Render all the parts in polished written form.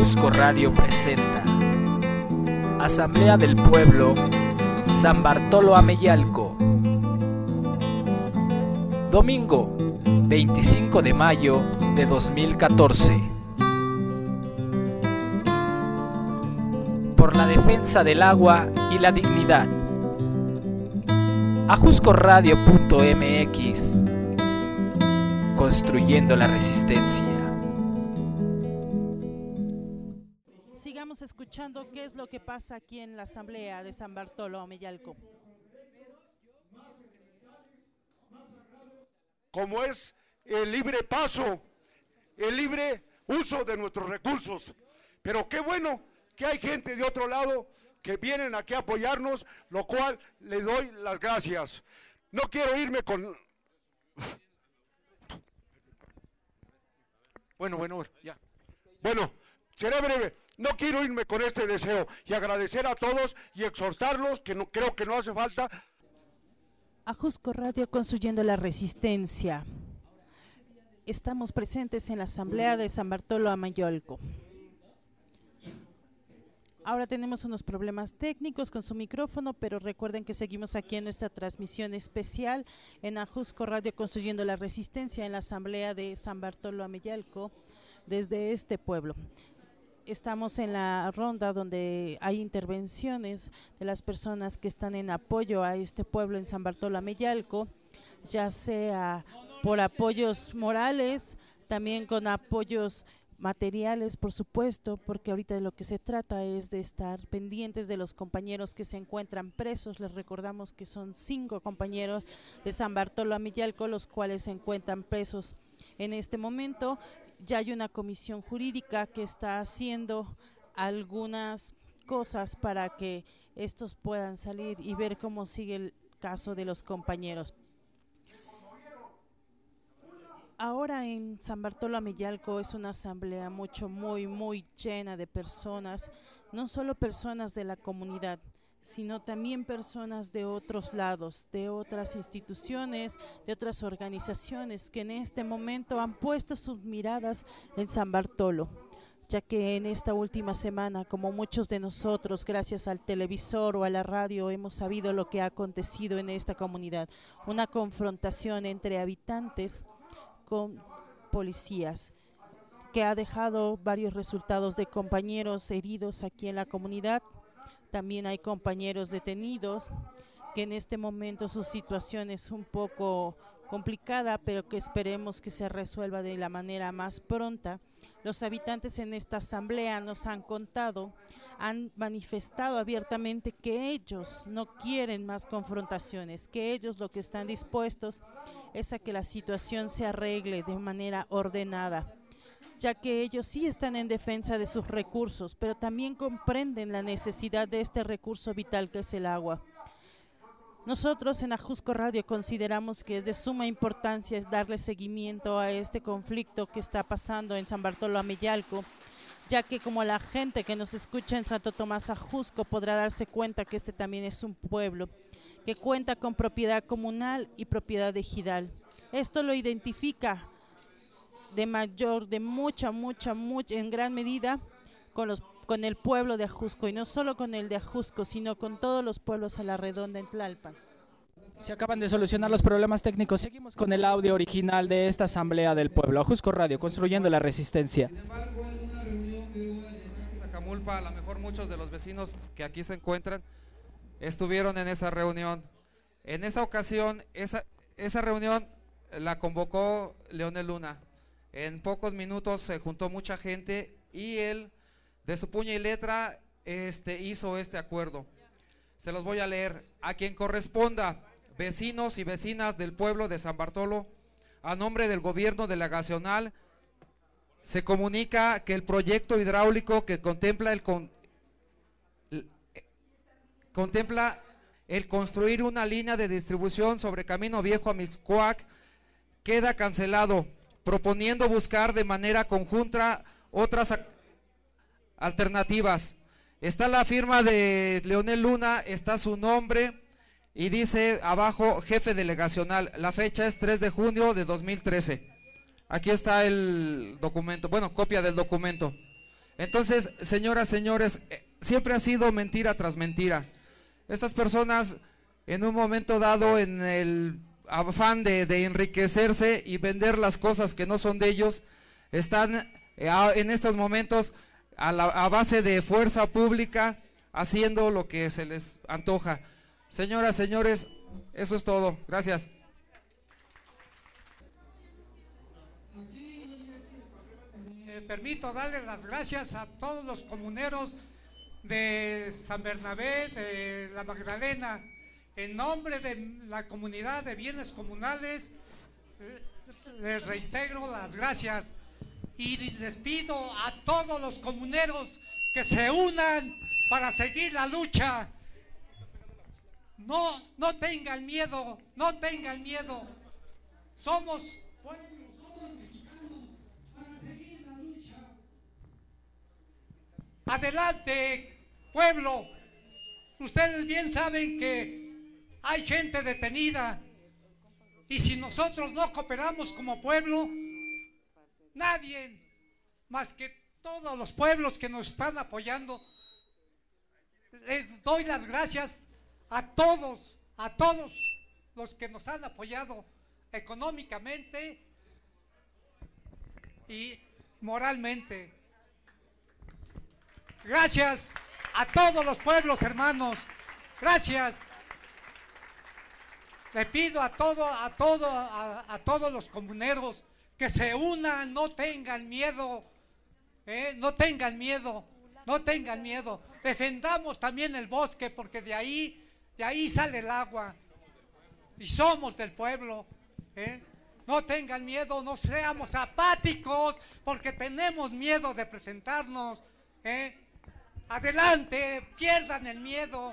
Ajusco Radio presenta Asamblea del Pueblo San Bartolo Ameyalco. Domingo 25 de mayo de 2014. Por la defensa del agua y la dignidad. Ajuscoradio.mx. Construyendo la resistencia. Sigamos escuchando qué es lo que pasa aquí en la Asamblea de San Bartolo Ameyalco. Como es el libre paso, el libre uso de nuestros recursos. Pero qué bueno que hay gente de otro lado que vienen aquí a apoyarnos, lo cual le doy las gracias. No quiero irme con... Bueno, ya. Bueno, seré breve. No quiero irme con este deseo y agradecer a todos y exhortarlos, que no creo que no hace falta. Ajusco Radio Construyendo la Resistencia. Estamos presentes en la Asamblea de San Bartolo Ameyalco. Ahora tenemos unos problemas técnicos con su micrófono, pero recuerden que seguimos aquí en nuestra transmisión especial en Ajusco Radio Construyendo la Resistencia en la Asamblea de San Bartolo Ameyalco desde este pueblo. Estamos en la ronda donde hay intervenciones de las personas que están en apoyo a este pueblo en San Bartolo Ameyalco, ya sea por apoyos morales, también con apoyos materiales, por supuesto, porque ahorita de lo que se trata es de estar pendientes de los compañeros que se encuentran presos. Les recordamos que son 5 compañeros de San Bartolo Ameyalco los cuales se encuentran presos en este momento. Ya hay una comisión jurídica que está haciendo algunas cosas para que estos puedan salir y ver cómo sigue el caso de los compañeros. Ahora en San Bartolo Ameyalco es una asamblea muy llena de personas, no solo personas de la comunidad, sino también personas de otros lados, de otras instituciones, de otras organizaciones que en este momento han puesto sus miradas en San Bartolo, ya que en esta última semana, como muchos de nosotros, gracias al televisor o a la radio, hemos sabido lo que ha acontecido en esta comunidad, una confrontación entre habitantes con policías, que ha dejado varios resultados de compañeros heridos aquí en la comunidad. También hay compañeros detenidos, que en este momento su situación es un poco complicada, pero que esperemos que se resuelva de la manera más pronta. Los habitantes en esta asamblea nos han contado, han manifestado abiertamente que ellos no quieren más confrontaciones, que ellos lo que están dispuestos es a que la situación se arregle de manera ordenada, ya que ellos sí están en defensa de sus recursos, pero también comprenden la necesidad de este recurso vital que es el agua. Nosotros en Ajusco Radio consideramos que es de suma importancia darle seguimiento a este conflicto que está pasando en San Bartolo Ameyalco, ya que como la gente que nos escucha en Santo Tomás Ajusco podrá darse cuenta que este también es un pueblo que cuenta con propiedad comunal y propiedad ejidal. Esto lo identifica en gran medida con el pueblo de Ajusco, y no solo con el de Ajusco, sino con todos los pueblos a la redonda en Tlalpan. Se acaban de solucionar los problemas técnicos. Seguimos con el audio original de esta Asamblea del Pueblo. Ajusco Radio, construyendo la resistencia. Zacamulpa, a lo mejor muchos de los vecinos que aquí se encuentran estuvieron en esa reunión. En esa ocasión, esa reunión la convocó Leonel Luna. En pocos minutos se juntó mucha gente y él, de su puño y letra, hizo este acuerdo. Se los voy a leer. A quien corresponda, vecinos y vecinas del pueblo de San Bartolo, a nombre del gobierno delegacional, se comunica que el proyecto hidráulico que contempla el construir una línea de distribución sobre Camino Viejo a Mixcoac queda cancelado, proponiendo buscar de manera conjunta otras alternativas. Está la firma de Leonel Luna, está su nombre y dice abajo jefe delegacional. La fecha es 3 de junio de 2013. Aquí está el documento, bueno, copia del documento. Entonces, señoras, señores, siempre ha sido mentira tras mentira. Estas personas, en un momento dado, en el afán de enriquecerse y vender las cosas que no son de ellos, están en estos momentos a base de fuerza pública haciendo lo que se les antoja. Señoras, señores, eso es todo. Gracias. Me permito darle las gracias a todos los comuneros de San Bernabé, de la Magdalena. En nombre de la comunidad de bienes comunales, les reitero las gracias y les pido a todos los comuneros que se unan para seguir la lucha. No tengan miedo, no tengan miedo. Somos pueblos, somos mexicanos para seguir la lucha. Adelante, pueblo. Ustedes bien saben que hay gente detenida y si nosotros no cooperamos como pueblo, nadie más que todos los pueblos que nos están apoyando. Les doy las gracias a todos los que nos han apoyado económicamente y moralmente. Gracias a todos los pueblos, hermanos. Gracias. Le pido a todos los comuneros que se unan, no tengan miedo, no tengan miedo, no tengan miedo. Defendamos también el bosque porque de ahí sale el agua y somos del pueblo. No tengan miedo, no seamos apáticos porque tenemos miedo de presentarnos. Adelante, pierdan el miedo.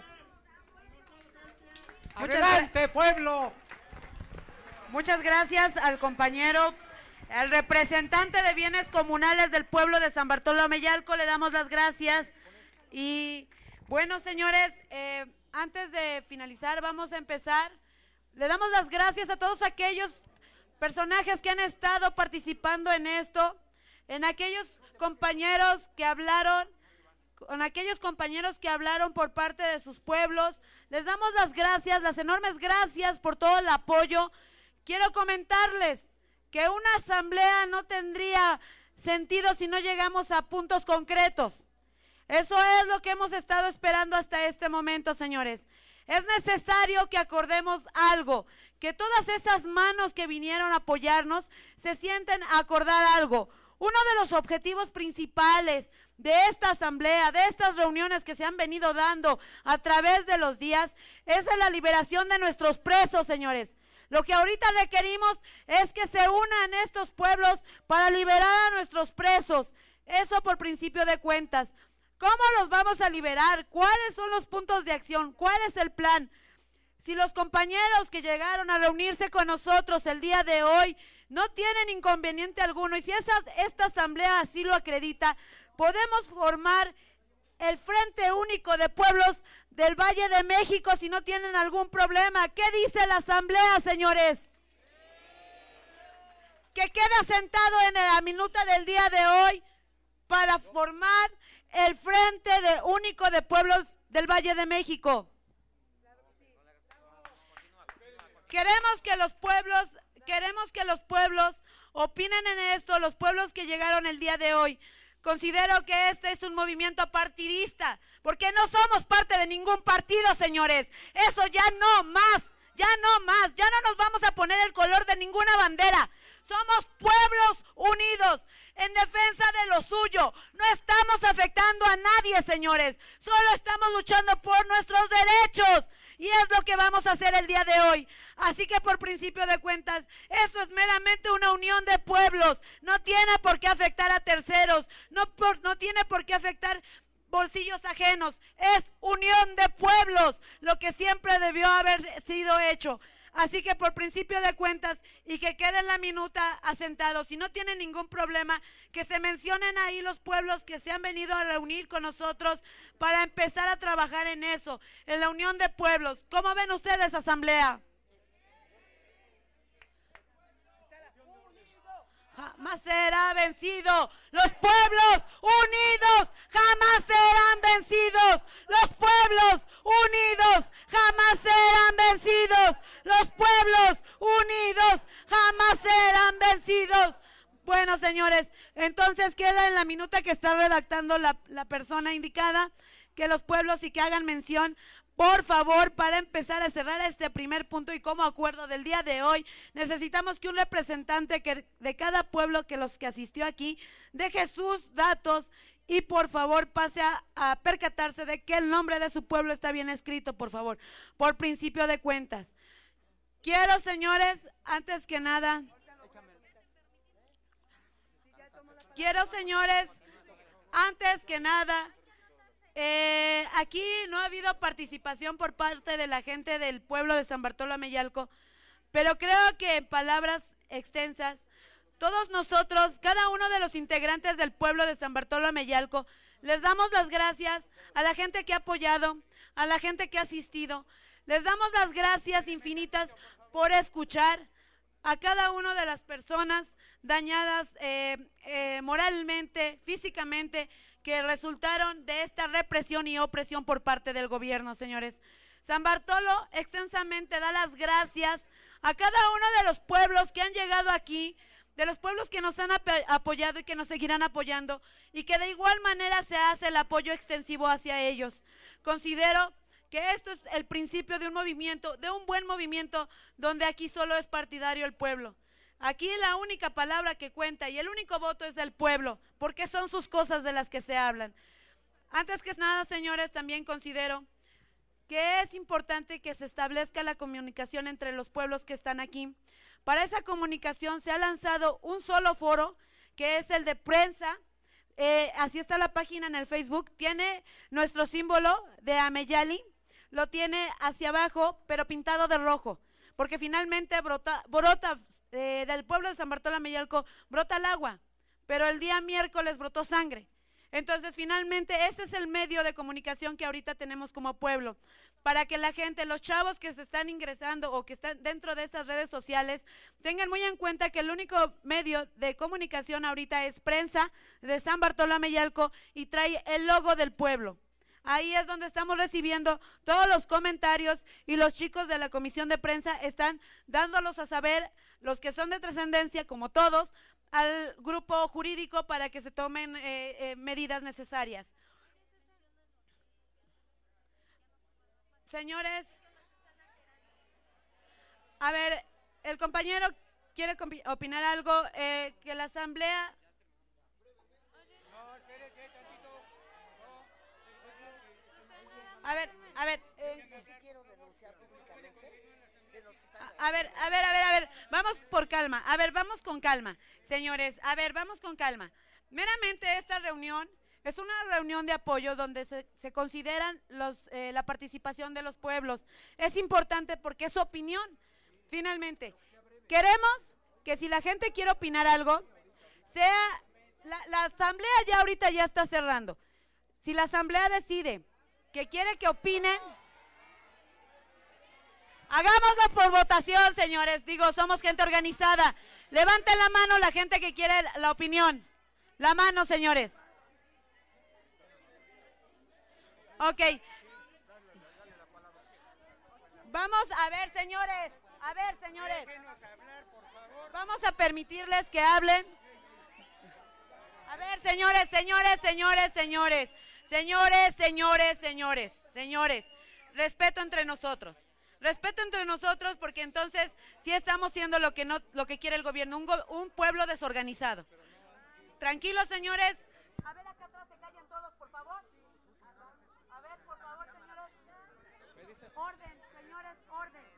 Adelante, pueblo. Muchas gracias al compañero, al representante de bienes comunales del pueblo de San Bartolo Ameyalco, le damos las gracias. Y bueno, señores, antes de finalizar, vamos a empezar. Le damos las gracias a todos aquellos personajes que han estado participando en esto, en aquellos compañeros que hablaron, con aquellos compañeros que hablaron por parte de sus pueblos. Les damos las gracias, las enormes gracias por todo el apoyo. Quiero comentarles que una asamblea no tendría sentido si no llegamos a puntos concretos. Eso es lo que hemos estado esperando hasta este momento, señores. Es necesario que acordemos algo, que todas esas manos que vinieron a apoyarnos se sienten a acordar algo. Uno de los objetivos principales de esta asamblea, de estas reuniones que se han venido dando a través de los días, es la liberación de nuestros presos, señores. Lo que ahorita requerimos es que se unan estos pueblos para liberar a nuestros presos. Eso por principio de cuentas. ¿Cómo los vamos a liberar? ¿Cuáles son los puntos de acción? ¿Cuál es el plan? Si los compañeros que llegaron a reunirse con nosotros el día de hoy no tienen inconveniente alguno, y si esta asamblea así lo acredita, podemos formar el Frente Único de Pueblos del Valle de México si no tienen algún problema. ¿Qué dice la asamblea, señores? Que queda sentado en la minuta del día de hoy para formar el Frente Único de Pueblos del Valle de México. Queremos que los pueblos opinen en esto, los pueblos que llegaron el día de hoy. Considero que este es un movimiento partidista, porque no somos parte de ningún partido, señores. Eso ya no más, ya no nos vamos a poner el color de ninguna bandera. Somos pueblos unidos en defensa de lo suyo. No estamos afectando a nadie, señores. Solo estamos luchando por nuestros derechos. Y es lo que vamos a hacer el día de hoy. Así que por principio de cuentas, esto es meramente una unión de pueblos. No tiene por qué afectar a terceros. No tiene por qué afectar bolsillos ajenos. Es unión de pueblos, lo que siempre debió haber sido hecho. Así que por principio de cuentas, y que quede en la minuta asentado, si no tienen ningún problema, que se mencionen ahí los pueblos que se han venido a reunir con nosotros para empezar a trabajar en eso, en la unión de pueblos. ¿Cómo ven ustedes, asamblea? jamás será vencido. Los pueblos unidos jamás serán vencidos. Los pueblos unidos jamás serán vencidos. Los pueblos unidos jamás serán vencidos. Bueno, señores, entonces queda en la minuta que está redactando la persona indicada que los pueblos y que hagan mención, por favor, para empezar a cerrar este primer punto y como acuerdo del día de hoy, necesitamos que un representante de cada pueblo que los que asistió aquí deje sus datos y por favor pase a percatarse de que el nombre de su pueblo está bien escrito, por favor, por principio de cuentas. Quiero, señores, antes que nada, aquí no ha habido participación por parte de la gente del pueblo de San Bartolo Ameyalco, pero creo que en palabras extensas, todos nosotros, cada uno de los integrantes del pueblo de San Bartolo Ameyalco, les damos las gracias a la gente que ha apoyado, a la gente que ha asistido, les damos las gracias infinitas por escuchar a cada una de las personas dañadas moralmente, físicamente, que resultaron de esta represión y opresión por parte del gobierno, señores. San Bartolo extensamente da las gracias a cada uno de los pueblos que han llegado aquí, de los pueblos que nos han apoyado y que nos seguirán apoyando, y que de igual manera se hace el apoyo extensivo hacia ellos. Considero que esto es el principio de un movimiento, de un buen movimiento, donde aquí solo es partidario el pueblo. Aquí la única palabra que cuenta y el único voto es del pueblo, porque son sus cosas de las que se hablan. Antes que nada, señores, también considero que es importante que se establezca la comunicación entre los pueblos que están aquí. Para esa comunicación se ha lanzado un solo foro, que es el de prensa. Así está la página en el Facebook, tiene nuestro símbolo de Ameyali, lo tiene hacia abajo, pero pintado de rojo, porque finalmente brota del pueblo de San Bartolo Ameyalco brota el agua, pero el día miércoles brotó sangre. Entonces finalmente ese es el medio de comunicación que ahorita tenemos como pueblo, para que la gente, los chavos que se están ingresando o que están dentro de estas redes sociales, tengan muy en cuenta que el único medio de comunicación ahorita es prensa de San Bartolo Ameyalco y trae el logo del pueblo. Ahí es donde estamos recibiendo todos los comentarios y los chicos de la comisión de prensa están dándolos a saber, los que son de trascendencia, como todos, al grupo jurídico para que se tomen medidas necesarias. Señores, a ver, el compañero quiere opinar algo, que la asamblea... A ver, vamos por calma, vamos con calma, señores, vamos con calma. Meramente esta reunión es una reunión de apoyo donde se consideran la participación de los pueblos. Es importante porque es su opinión, finalmente. Queremos que si la gente quiere opinar algo, sea, la asamblea ya ahorita ya está cerrando. Si la asamblea decide que quiere que opinen, hagámoslo por votación, señores. Digo, somos gente organizada. Levanten la mano la gente que quiere la opinión. La mano, señores. Ok. Vamos a ver, señores. Vamos a permitirles que hablen. A ver, señores. Respeto entre nosotros. Porque entonces sí estamos siendo lo que quiere el gobierno, un pueblo desorganizado. Tranquilos, señores. A ver, acá atrás se callan todos, por favor. A ver, por favor, señores. Orden, señores, orden.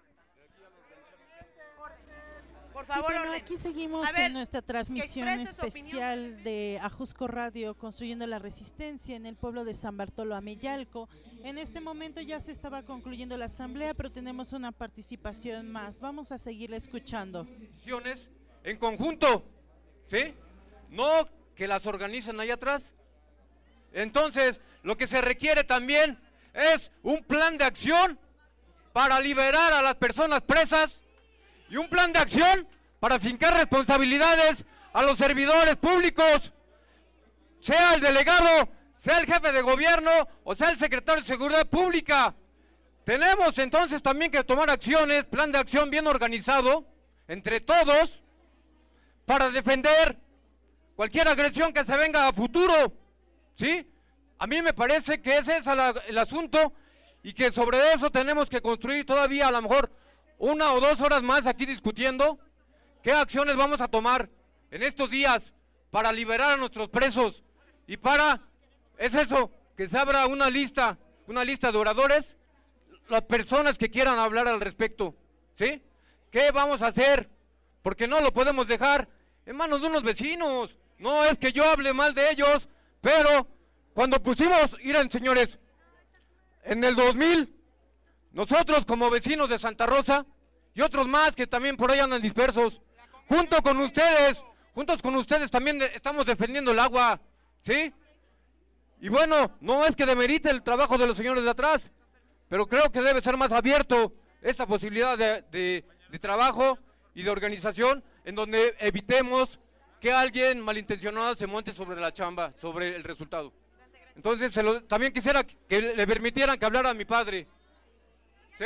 Por favor, bueno, orden. aquí seguimos en nuestra transmisión especial de Ajusco Radio, construyendo la resistencia en el pueblo de San Bartolo Ameyalco. En este momento ya se estaba concluyendo la asamblea, pero tenemos una participación más. Vamos a seguirle escuchando. En conjunto, ¿sí? No que las organizan allá atrás. Entonces, lo que se requiere también es un plan de acción para liberar a las personas presas y un plan de acción para fincar responsabilidades a los servidores públicos, sea el delegado, sea el jefe de gobierno o sea el secretario de Seguridad Pública. Tenemos entonces también que tomar acciones, plan de acción bien organizado, entre todos, para defender cualquier agresión que se venga a futuro, ¿sí? A mí me parece que ese es el asunto y que sobre eso tenemos que construir todavía a lo mejor 1 o 2 horas más aquí discutiendo qué acciones vamos a tomar en estos días para liberar a nuestros presos y para, es eso, que se abra una lista de oradores, las personas que quieran hablar al respecto, ¿sí? ¿Qué vamos a hacer? Porque no lo podemos dejar en manos de unos vecinos. No es que yo hable mal de ellos, pero cuando pusimos, miren señores, en el 2000, nosotros como vecinos de Santa Rosa y otros más que también por ahí andan dispersos, juntos con ustedes también estamos defendiendo el agua, ¿sí? Y bueno, no es que demerite el trabajo de los señores de atrás, pero creo que debe ser más abierto esta posibilidad de trabajo y de organización en donde evitemos que alguien malintencionado se monte sobre la chamba, sobre el resultado. Entonces, también quisiera que le permitieran que hablara a mi padre. ¿Sí?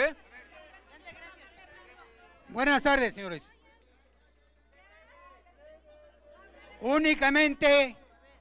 Buenas tardes, señores. Únicamente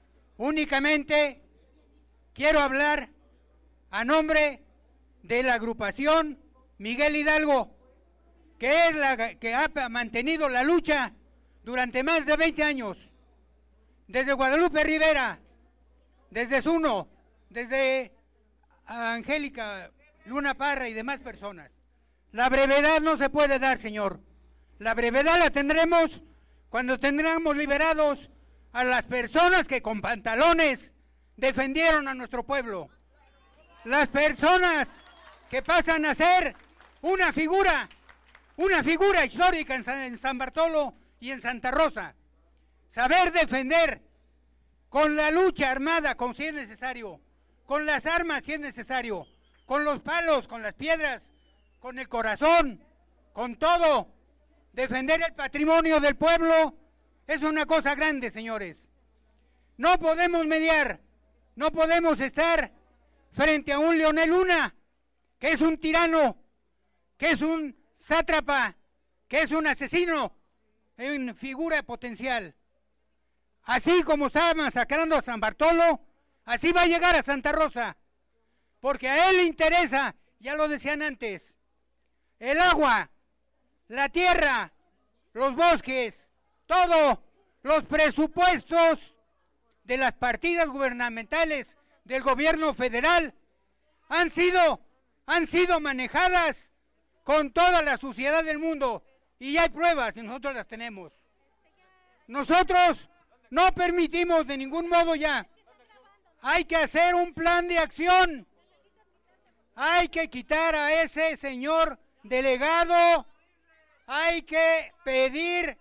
quiero hablar a nombre de la agrupación Miguel Hidalgo, que es la que ha mantenido la lucha durante más de 20 años, desde Guadalupe Rivera, desde Zuno, desde Angélica Luna Parra y demás personas. La brevedad no se puede dar, señor. La brevedad la tendremos cuando tendremos liberados a las personas que con pantalones defendieron a nuestro pueblo. Las personas que pasan a ser una figura histórica en San Bartolo y en Santa Rosa. Saber defender con la lucha armada, con si es necesario, con las armas si es necesario, con los palos, con las piedras, con el corazón, con todo. Defender el patrimonio del pueblo es una cosa grande, señores. No podemos mediar, no podemos estar frente a un Leonel Luna, que es un tirano, que es un sátrapa, que es un asesino en figura potencial. Así como está masacrando a San Bartolo, así va a llegar a Santa Rosa, porque a él le interesa, ya lo decían antes, el agua, la tierra, los bosques, todo, los presupuestos de las partidas gubernamentales del gobierno federal han sido manejadas con toda la suciedad del mundo, y hay pruebas y nosotros las tenemos. Nosotros no permitimos de ningún modo ya. Hay que hacer un plan de acción. Hay que quitar a ese señor delegado. Hay que pedir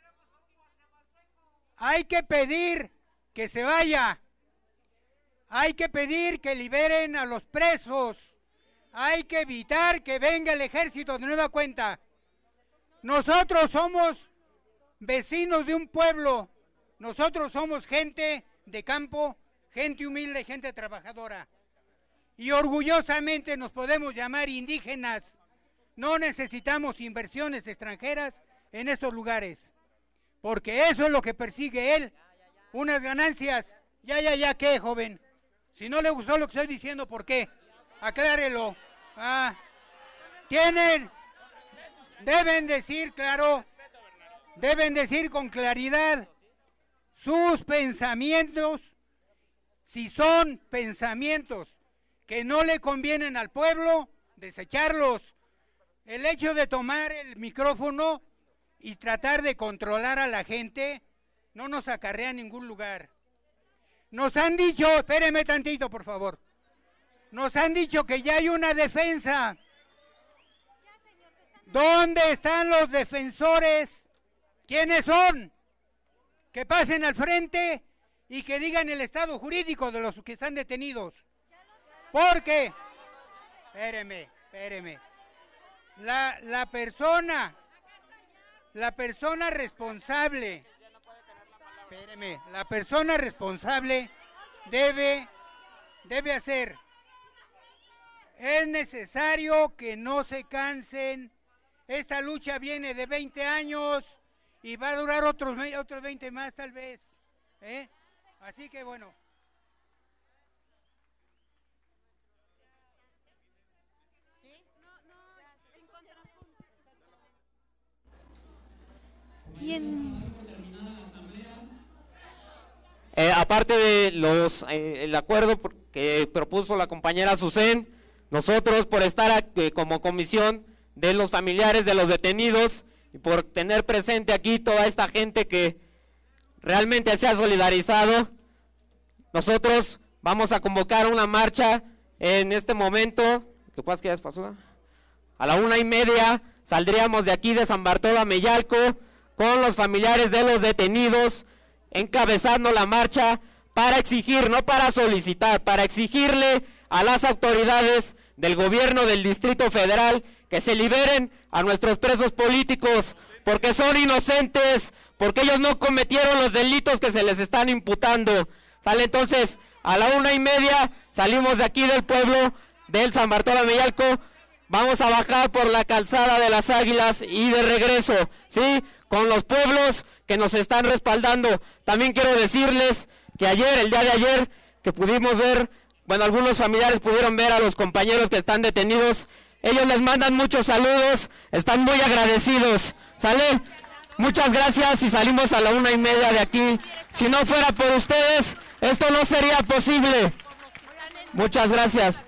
que se vaya. Hay que pedir que liberen a los presos. Hay que evitar que venga el ejército de nueva cuenta. Nosotros somos vecinos de un pueblo. Nosotros somos gente de campo, gente humilde, gente trabajadora. Y orgullosamente nos podemos llamar indígenas. No necesitamos inversiones extranjeras en estos lugares, porque eso es lo que persigue él, unas ganancias. Ya, ¿qué, joven? Si no le gustó lo que estoy diciendo, ¿por qué? Aclárelo. Deben decir, claro, deben decir con claridad sus pensamientos, si son pensamientos que no le convienen al pueblo, desecharlos. El hecho de tomar el micrófono y tratar de controlar a la gente no nos acarrea a ningún lugar. Nos han dicho, espéreme tantito por favor, nos han dicho que ya hay una defensa. ¿Dónde están los defensores? ¿Quiénes son? Que pasen al frente y que digan el estado jurídico de los que están detenidos. Porque, espéreme, la persona responsable Espéreme, la persona responsable debe hacer. Es necesario que no se cansen. Esta lucha viene de 20 años y va a durar otros 20 más tal vez. Así que bueno. Aparte de el acuerdo que propuso la compañera Azucén, nosotros por estar como comisión de los familiares de los detenidos y por tener presente aquí toda esta gente que realmente se ha solidarizado, nosotros vamos a convocar una marcha en este momento. ¿Qué pasa que ya pasó? A la 1:30 saldríamos de aquí de San Bartolo a Mellalco con los familiares de los detenidos, encabezando la marcha para exigir, no para solicitar, para exigirle a las autoridades del gobierno del Distrito Federal que se liberen a nuestros presos políticos, porque son inocentes, porque ellos no cometieron los delitos que se les están imputando. ¿Sale? Entonces, a la 1:30 salimos de aquí del pueblo del San Bartolo Mellalco, vamos a bajar por la calzada de las Águilas y de regreso, ¿sí? Con los pueblos que nos están respaldando. También quiero decirles que el día de ayer, que pudimos ver, bueno, algunos familiares pudieron ver a los compañeros que están detenidos, ellos les mandan muchos saludos, están muy agradecidos, ¿sale? Muchas gracias y salimos a la 1:30 de aquí. Si no fuera por ustedes, esto no sería posible. Muchas gracias.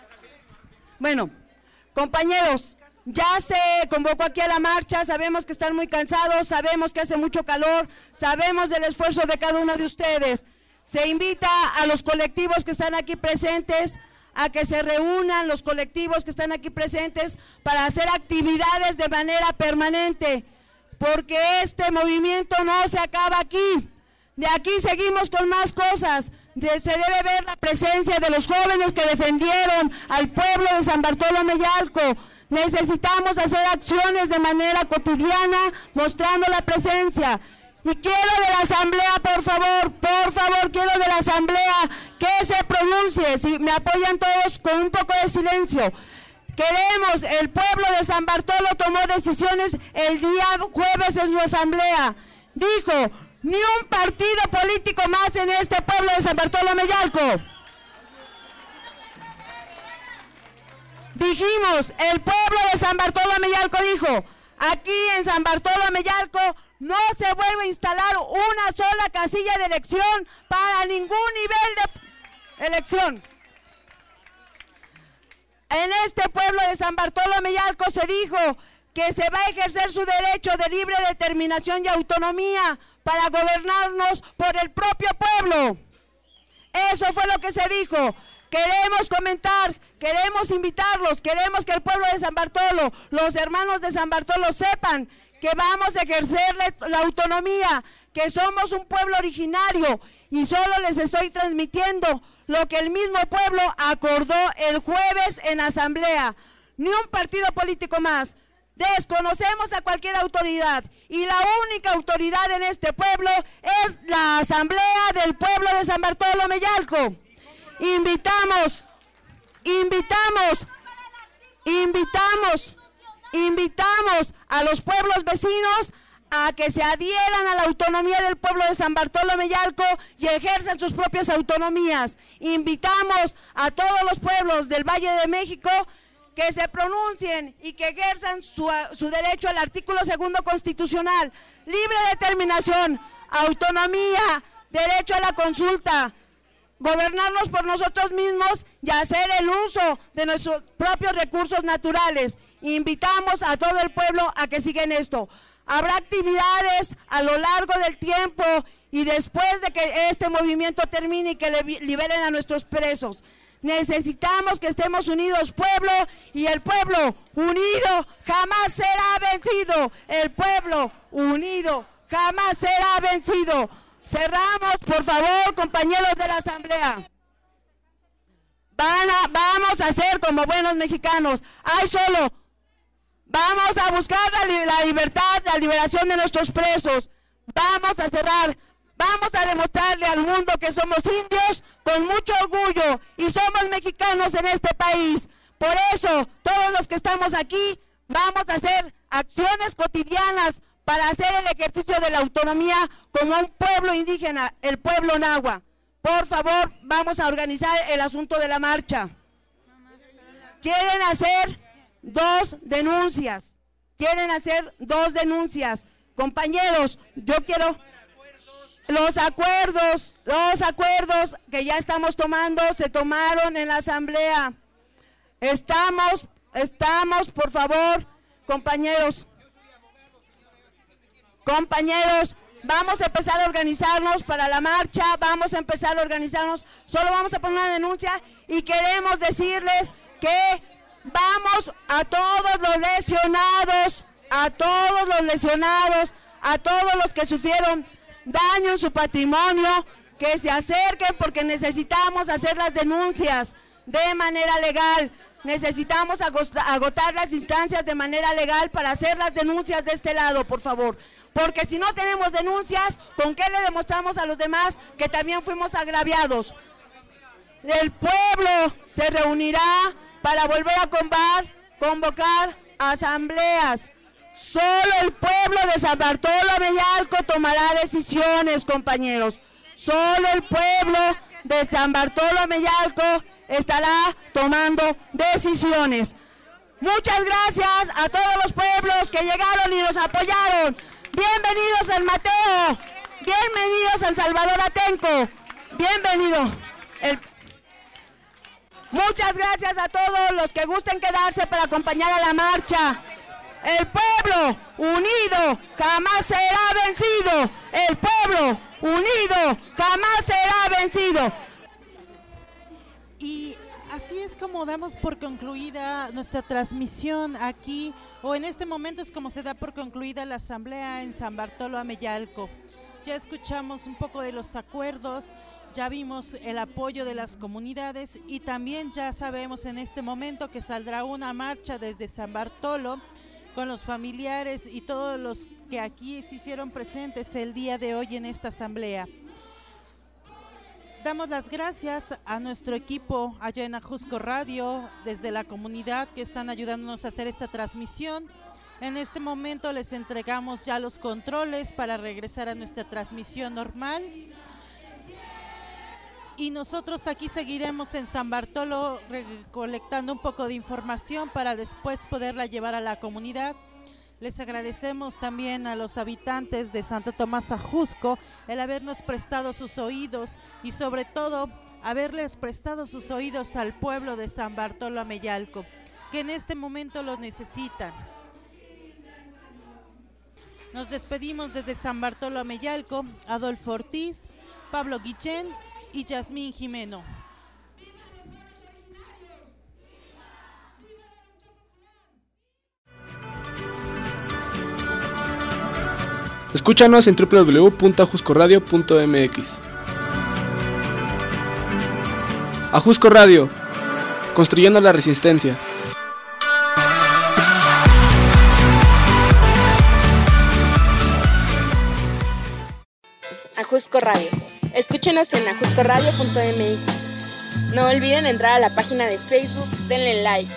Bueno, compañeros, ya se convocó aquí a la marcha, sabemos que están muy cansados, sabemos que hace mucho calor, sabemos del esfuerzo de cada uno de ustedes. Se invita a los colectivos que están aquí presentes a que se reúnan los colectivos que están aquí presentes para hacer actividades de manera permanente, porque este movimiento no se acaba aquí. De aquí seguimos con más cosas. Se debe ver la presencia de los jóvenes que defendieron al pueblo de San Bartolo Mellalco. Necesitamos hacer acciones de manera cotidiana, mostrando la presencia. Y quiero de la asamblea, por favor, quiero de la asamblea que se pronuncie, si me apoyan todos con un poco de silencio. Queremos, el pueblo de San Bartolo tomó decisiones el día jueves en su asamblea. Dijo, ni un partido político más en este pueblo de San Bartolo Mellalco. Dijimos, el pueblo de San Bartolo Mellalco dijo, aquí en San Bartolo Mellalco no se vuelve a instalar una sola casilla de elección para ningún nivel de elección. En este pueblo de San Bartolo Mellalco se dijo que se va a ejercer su derecho de libre determinación y autonomía para gobernarnos por el propio pueblo. Eso fue lo que se dijo. Queremos comentar, queremos invitarlos, queremos que el pueblo de San Bartolo, los hermanos de San Bartolo sepan que vamos a ejercerle la autonomía, que somos un pueblo originario y solo les estoy transmitiendo lo que el mismo pueblo acordó el jueves en asamblea. Ni un partido político más. Desconocemos a cualquier autoridad y la única autoridad en este pueblo es la asamblea del pueblo de San Bartolo Mellalco. Invitamos a los pueblos vecinos a que se adhieran a la autonomía del pueblo de San Bartolo Mellalco y ejerzan sus propias autonomías. Invitamos a todos los pueblos del Valle de México que se pronuncien y que ejerzan su derecho al artículo 2 constitucional, libre determinación, autonomía, derecho a la consulta, gobernarnos por nosotros mismos y hacer el uso de nuestros propios recursos naturales. Invitamos a todo el pueblo a que sigan esto. Habrá actividades a lo largo del tiempo y después de que este movimiento termine y que liberen a nuestros presos. Necesitamos que estemos unidos, pueblo, y el pueblo unido jamás será vencido. El pueblo unido jamás será vencido. Cerramos, por favor, compañeros de la asamblea. Vamos a hacer como buenos mexicanos. Vamos a buscar la libertad, la liberación de nuestros presos. Vamos a cerrar. Vamos a demostrarle al mundo que somos indios con mucho orgullo y somos mexicanos en este país. Por eso, todos los que estamos aquí, vamos a hacer acciones cotidianas para hacer el ejercicio de la autonomía como un pueblo indígena, el pueblo nahua. Por favor, vamos a organizar el asunto de la marcha. Quieren hacer 2 denuncias. Compañeros, yo quiero los acuerdos que ya estamos tomando, se tomaron en la asamblea. Estamos, por favor, compañeros, vamos a empezar a organizarnos para la marcha, solo vamos a poner una denuncia y queremos decirles que vamos a todos los lesionados, a todos los que sufrieron daño en su patrimonio, que se acerquen porque necesitamos hacer las denuncias de manera legal. Necesitamos agotar las instancias de manera legal para hacer las denuncias de este lado, por favor. Porque si no tenemos denuncias, ¿con qué le demostramos a los demás que también fuimos agraviados? El pueblo se reunirá para volver a convocar asambleas. Solo el pueblo de San Bartolo Ameyalco tomará decisiones, compañeros. Solo el pueblo de San Bartolo Ameyalco estará tomando decisiones. Muchas gracias a todos los pueblos que llegaron y nos apoyaron. Bienvenidos San Mateo, bienvenidos San Salvador Atenco, bienvenido. Muchas gracias a todos los que gusten quedarse para acompañar a la marcha. El pueblo unido jamás será vencido. El pueblo unido jamás será vencido. Y así es como damos por concluida nuestra transmisión aquí, o en este momento es como se da por concluida la asamblea en San Bartolo Ameyalco. Ya escuchamos un poco de los acuerdos, ya vimos el apoyo de las comunidades y también ya sabemos en este momento que saldrá una marcha desde San Bartolo con los familiares y todos los que aquí se hicieron presentes el día de hoy en esta asamblea. Damos las gracias a nuestro equipo allá en Ajusco Radio, desde la comunidad que están ayudándonos a hacer esta transmisión. En este momento les entregamos ya los controles para regresar a nuestra transmisión normal. Y nosotros aquí seguiremos en San Bartolo recolectando un poco de información para después poderla llevar a la comunidad. Les agradecemos también a los habitantes de Santo Tomás Ajusco el habernos prestado sus oídos y sobre todo haberles prestado sus oídos al pueblo de San Bartolo Ameyalco, que en este momento lo necesitan. Nos despedimos desde San Bartolo Ameyalco, Adolfo Ortiz, Pablo Guillén y Yasmín Jimeno. Escúchanos en www.ajuscoradio.mx. Ajusco Radio, construyendo la resistencia. Ajusco Radio. Escúchenos en ajuscoradio.mx. No olviden entrar a la página de Facebook, denle like.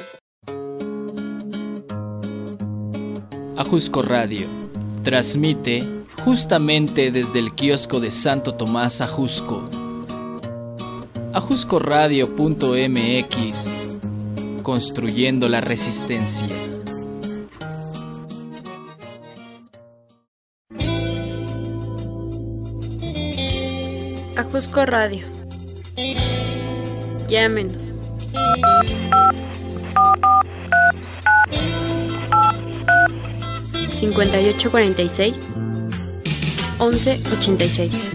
Ajusco Radio transmite justamente desde el kiosco de Santo Tomás Ajusco. Ajuscoradio.mx, construyendo la resistencia. Ajusco Radio. Llámenos. (5846) 1186.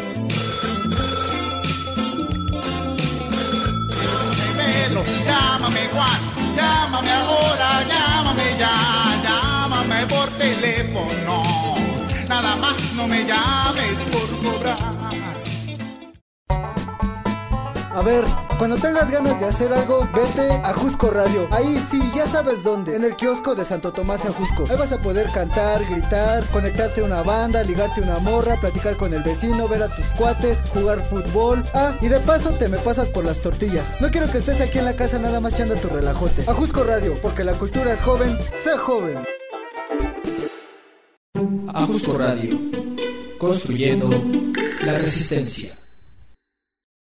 Pedro, llámame Juan, llámame ahora, llámame ya, llámame por teléfono, nada más no me llames por cobrar. A ver, Cuando tengas ganas de hacer algo, vete a Ajusco Radio. Ahí sí, ya sabes dónde. En el kiosco de Santo Tomás en Ajusco. Ahí vas a poder cantar, gritar, conectarte a una banda, ligarte una morra, platicar con el vecino, ver a tus cuates, jugar fútbol. Ah, y de paso te me pasas por las tortillas. No quiero que estés aquí en la casa nada más echando tu relajote. Ajusco Radio, porque la cultura es joven, sé joven. Ajusco Radio, construyendo la resistencia.